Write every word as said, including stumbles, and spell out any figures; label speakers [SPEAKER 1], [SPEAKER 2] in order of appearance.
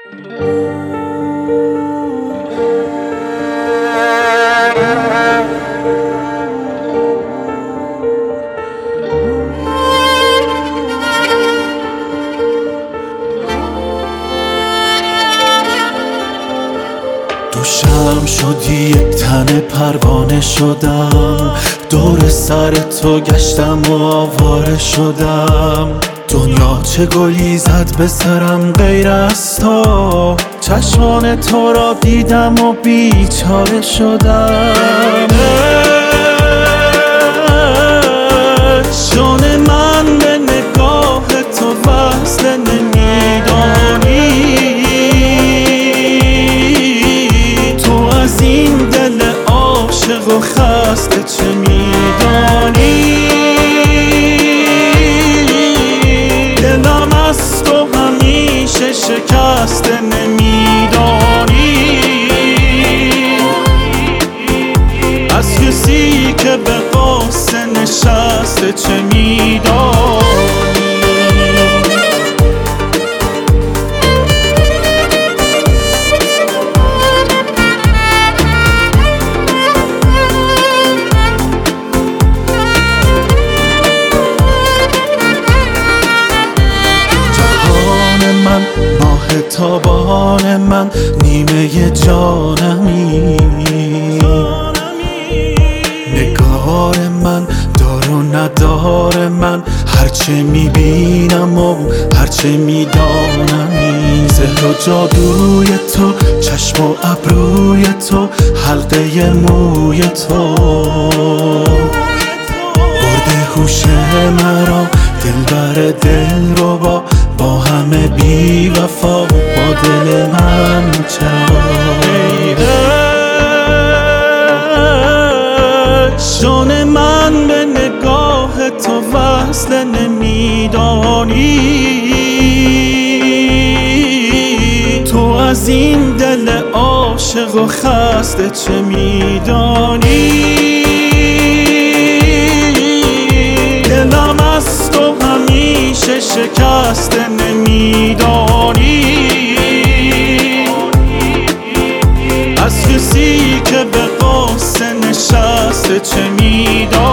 [SPEAKER 1] دوشم شدی یک تن پروانه شدم، دور سر تو گشتم و آواره شدم. دنیا چه گلی زد به سرم غیر از تو، چشمان تو را دیدم و بیچاره شدم. جان من به نگاه تو وصل نمیدانی، تو از این دل عاشق و خسته چه میدانی؟ دلم از تو همیشه شکسته نمیدانی، از کسی که به قصه نشسته چه میدانی؟ ماه تابان من، نیمه جانمی، نگار من، دار و ندار من، هرچه میبینم و هرچه میدانمی. سحر و جادوی تو، چشم و ابروی تو، حلقه موی تو برده هوش مرا، دلبر دلربا، با همه بی وفا و با دل من چرا؟ جان من به نگاه تو وصل نمیدانی، تو از این دل عاشق و خسته چه میدانی؟ دلم از تو همیشه شکسته نمیدانی، از کسی که به قصه نشسته چه میدانی؟